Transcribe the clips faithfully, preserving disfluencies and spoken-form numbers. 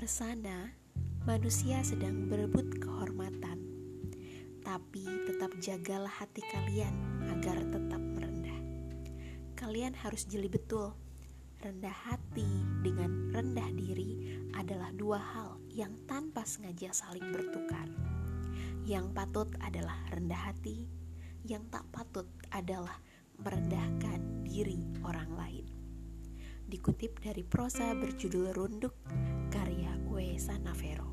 luar sana, manusia sedang berebut kehormatan. Tapi tetap jagalah hati kalian agar tetap merendah. Kalian harus jeli betul. Rendah hati dengan rendah diri adalah dua hal yang tanpa sengaja saling bertukar. Yang patut adalah rendah hati, yang tak patut adalah merendahkan diri orang lain. Dikutip dari prosa berjudul Runduk, karya W. Sanavero.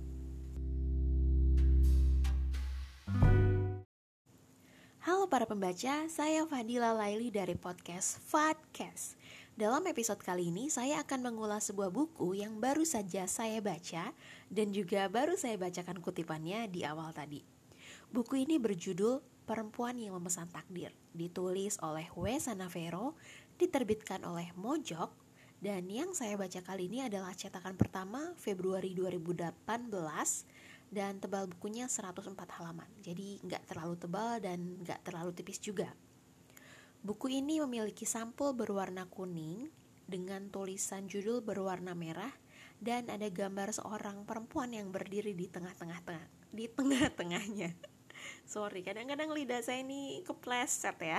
Halo para pembaca, saya Fadila Laili dari podcast Fadcast. Dalam episode kali ini saya akan mengulas sebuah buku yang baru saja saya baca dan juga baru saya bacakan kutipannya di awal tadi. Buku ini berjudul Perempuan yang Memesan Takdir, ditulis oleh W. Sanavero, diterbitkan oleh Mojok, dan yang saya baca kali ini adalah cetakan pertama Februari dua ribu delapan belas dan tebal bukunya seratus empat halaman. Jadi nggak terlalu tebal dan nggak terlalu tipis juga. Buku ini memiliki sampul berwarna kuning dengan tulisan judul berwarna merah dan ada gambar seorang perempuan yang berdiri di tengah-tengah di tengah-tengahnya. Sorry, kadang-kadang lidah saya ini kepleset ya.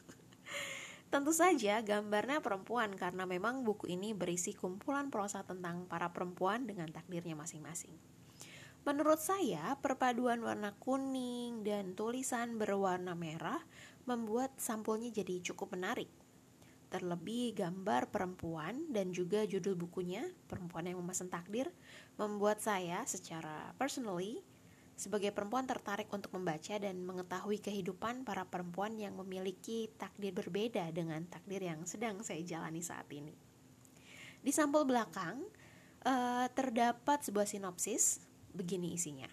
Tentu saja gambarnya perempuan karena memang buku ini berisi kumpulan prosa tentang para perempuan dengan takdirnya masing-masing. Menurut saya, perpaduan warna kuning dan tulisan berwarna merah membuat sampulnya jadi cukup menarik. Terlebih gambar perempuan dan juga judul bukunya, Perempuan yang Memesan Takdir, membuat saya secara personally sebagai perempuan tertarik untuk membaca dan mengetahui kehidupan para perempuan yang memiliki takdir berbeda dengan takdir yang sedang saya jalani saat ini. Di sampul belakang uh, terdapat sebuah sinopsis, begini isinya.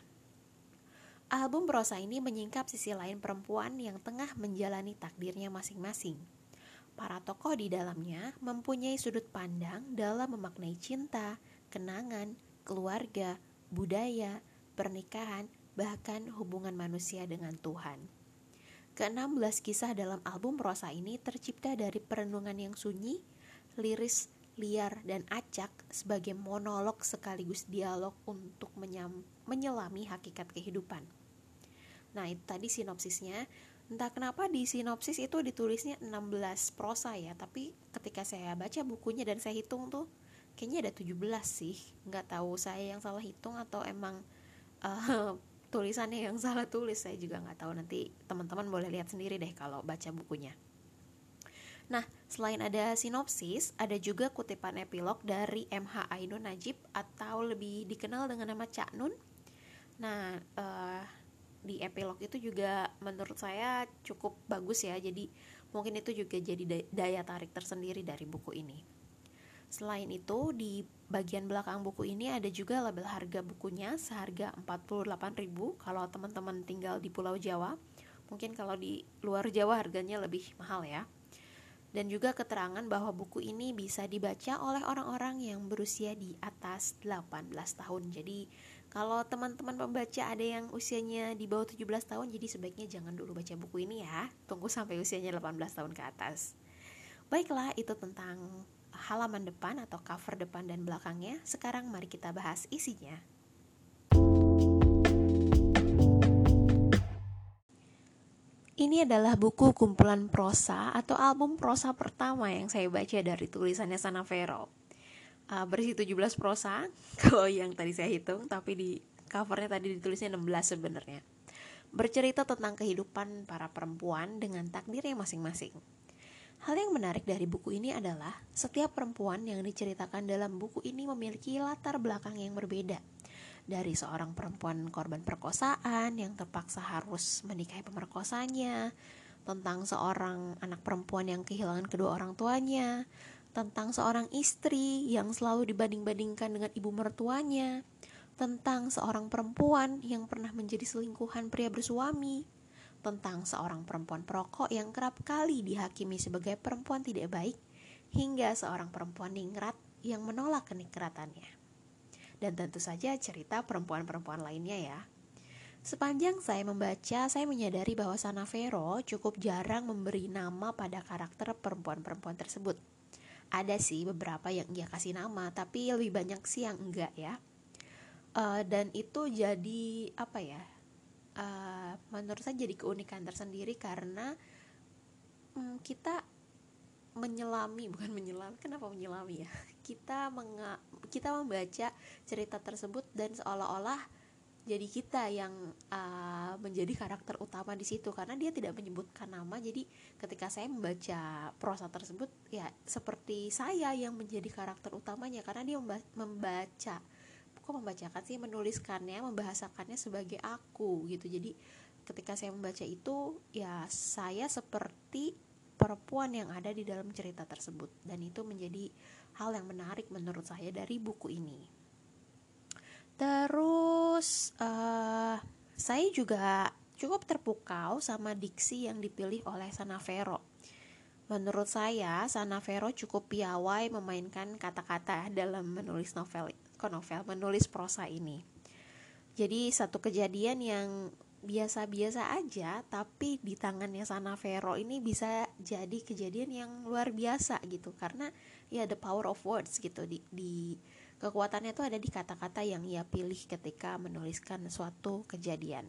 Album prosa ini menyingkap sisi lain perempuan yang tengah menjalani takdirnya masing-masing. Para tokoh di dalamnya mempunyai sudut pandang dalam memaknai cinta, kenangan, keluarga, budaya, pernikahan, bahkan hubungan manusia dengan Tuhan. Keenam belas kisah dalam album prosa ini tercipta dari perenungan yang sunyi, liris, liar, dan acak sebagai monolog sekaligus dialog untuk menyam, menyelami hakikat kehidupan. Nah, itu tadi sinopsisnya. Entah kenapa di sinopsis itu ditulisnya enam belas prosa ya, tapi ketika saya baca bukunya dan saya hitung tuh kayaknya ada tujuh belas sih. Nggak tahu saya yang salah hitung atau emang Uh, tulisannya yang salah tulis, saya juga nggak tahu. Nanti teman-teman boleh lihat sendiri deh kalau baca bukunya. Nah, selain ada sinopsis, ada juga kutipan epilog dari M H Ainun Najib atau lebih dikenal dengan nama Cak Nun. Nah, uh, di epilog itu juga menurut saya cukup bagus ya. Jadi mungkin itu juga jadi daya tarik tersendiri dari buku ini. Selain itu, di bagian belakang buku ini ada juga label harga bukunya seharga empat puluh delapan ribu kalau teman-teman tinggal di Pulau Jawa. Mungkin kalau di luar Jawa harganya lebih mahal ya. Dan juga keterangan bahwa buku ini bisa dibaca oleh orang-orang yang berusia di atas delapan belas tahun. Jadi kalau teman-teman pembaca ada yang usianya di bawah tujuh belas tahun, jadi sebaiknya jangan dulu baca buku ini ya. Tunggu sampai usianya delapan belas tahun ke atas. Baiklah, itu tentang halaman depan atau cover depan dan belakangnya. Sekarang mari kita bahas isinya. Ini adalah buku kumpulan prosa atau album prosa pertama yang saya baca dari tulisannya Sanavero. Uh, berisi tujuh belas prosa kalau yang tadi saya hitung, tapi di covernya tadi ditulisnya enam belas sebenarnya. Bercerita tentang kehidupan para perempuan dengan takdirnya masing-masing. Hal yang menarik dari buku ini adalah setiap perempuan yang diceritakan dalam buku ini memiliki latar belakang yang berbeda. Dari seorang perempuan korban perkosaan yang terpaksa harus menikahi pemerkosanya, tentang seorang anak perempuan yang kehilangan kedua orang tuanya, tentang seorang istri yang selalu dibanding-bandingkan dengan ibu mertuanya, tentang seorang perempuan yang pernah menjadi selingkuhan pria bersuami, tentang seorang perempuan perokok yang kerap kali dihakimi sebagai perempuan tidak baik, hingga seorang perempuan ningrat yang menolak keningratannya. Dan tentu saja cerita perempuan-perempuan lainnya ya. Sepanjang saya membaca, saya menyadari bahwa Sanavero cukup jarang memberi nama pada karakter perempuan-perempuan tersebut. Ada sih beberapa yang ia kasih nama, tapi lebih banyak sih yang enggak ya. uh, dan itu jadi apa ya? Uh, menurut saya jadi keunikan tersendiri karena um, kita menyelami bukan menyelami kenapa menyelami ya kita menga, kita membaca cerita tersebut dan seolah-olah jadi kita yang uh, menjadi karakter utama di situ karena dia tidak menyebutkan nama. Jadi ketika saya membaca prosa tersebut ya seperti saya yang menjadi karakter utamanya karena dia membaca kok membacakan sih menuliskannya membahasakannya sebagai aku gitu. Jadi ketika saya membaca itu ya saya seperti perempuan yang ada di dalam cerita tersebut dan itu menjadi hal yang menarik menurut saya dari buku ini. Terus uh, saya juga cukup terpukau sama diksi yang dipilih oleh Sanavero. Menurut saya Sanavero cukup piawai memainkan kata-kata dalam menulis novel, kok novel, menulis prosa ini. Jadi satu kejadian yang biasa-biasa aja tapi di tangannya Sanavero ini bisa jadi kejadian yang luar biasa gitu karena ya the power of words gitu di, di kekuatannya itu ada di kata-kata yang ia pilih ketika menuliskan suatu kejadian.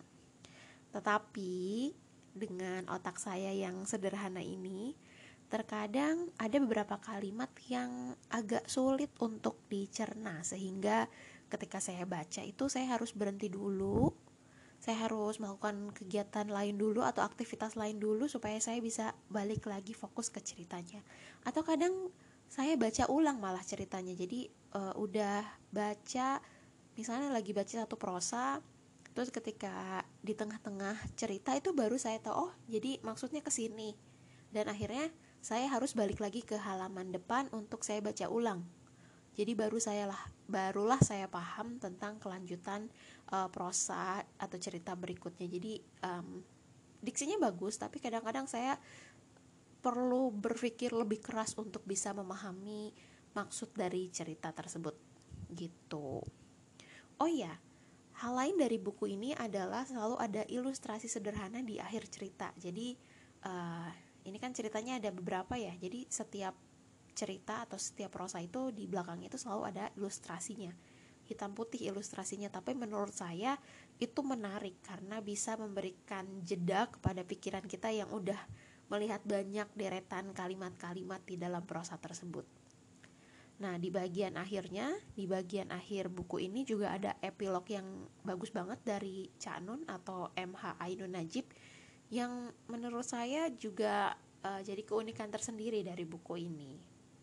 Tetapi dengan otak saya yang sederhana ini terkadang ada beberapa kalimat yang agak sulit untuk dicerna sehingga ketika saya baca itu saya harus berhenti dulu. Saya harus melakukan kegiatan lain dulu atau aktivitas lain dulu supaya saya bisa balik lagi fokus ke ceritanya. Atau kadang saya baca ulang malah ceritanya. Jadi uh, udah baca, misalnya lagi baca satu prosa, terus ketika di tengah-tengah cerita itu baru saya tahu, oh jadi maksudnya ke sini. Dan akhirnya saya harus balik lagi ke halaman depan untuk saya baca ulang. Jadi baru saya lah, barulah saya paham tentang kelanjutan uh, prosa atau cerita berikutnya. Jadi um, diksinya bagus, tapi kadang-kadang saya perlu berpikir lebih keras untuk bisa memahami maksud dari cerita tersebut gitu. Oh ya, hal lain dari buku ini adalah selalu ada ilustrasi sederhana di akhir cerita. Jadi uh, ini kan ceritanya ada beberapa ya. Jadi setiap cerita atau setiap prosa itu di belakangnya itu selalu ada ilustrasinya, hitam putih ilustrasinya. Tapi menurut saya itu menarik karena bisa memberikan jeda kepada pikiran kita yang udah melihat banyak deretan kalimat-kalimat di dalam prosa tersebut. Nah, di bagian akhirnya, di bagian akhir buku ini juga ada epilog yang bagus banget dari Cak Nun atau M H Ainun Najib yang menurut saya juga uh, jadi keunikan tersendiri dari buku ini.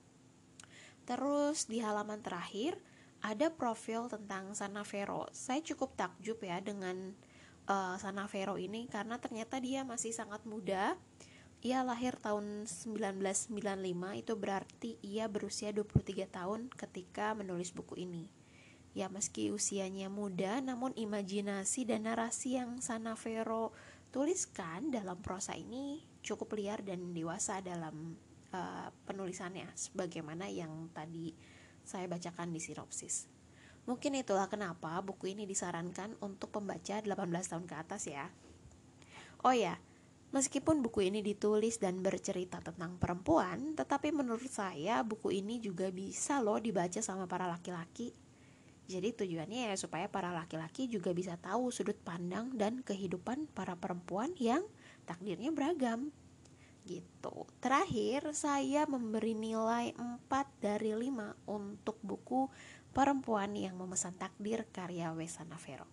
Terus di halaman terakhir ada profil tentang Sanavero. Saya cukup takjub ya dengan uh, Sanavero ini karena ternyata dia masih sangat muda. Ia lahir tahun sembilan belas sembilan puluh lima, itu berarti ia berusia dua puluh tiga tahun ketika menulis buku ini. Ya meski usianya muda, namun imajinasi dan narasi yang Sanavero tuliskan dalam prosa ini cukup liar dan dewasa dalam uh, penulisannya, sebagaimana yang tadi saya bacakan di sinopsis. Mungkin itulah kenapa buku ini disarankan untuk pembaca delapan belas tahun ke atas ya. Oh ya, meskipun buku ini ditulis dan bercerita tentang perempuan, tetapi menurut saya buku ini juga bisa loh dibaca sama para laki-laki. Jadi tujuannya ya supaya para laki-laki juga bisa tahu sudut pandang dan kehidupan para perempuan yang takdirnya beragam. Gitu. Terakhir, saya memberi nilai empat dari lima untuk buku Perempuan yang Memesan Takdir karya W. Sanavero.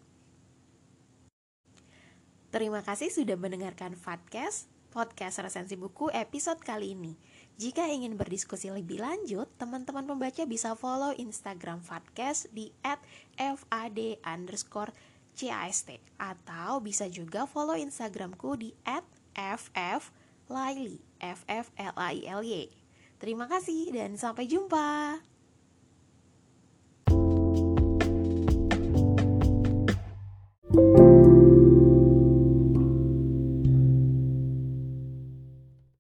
Terima kasih sudah mendengarkan Fatcast, podcast resensi buku episode kali ini. Jika ingin berdiskusi lebih lanjut, teman-teman pembaca bisa follow Instagram Fatcast di at fad underscore cast atau bisa juga follow Instagramku di at fflaily, F F L A I L Y. Terima kasih dan sampai jumpa.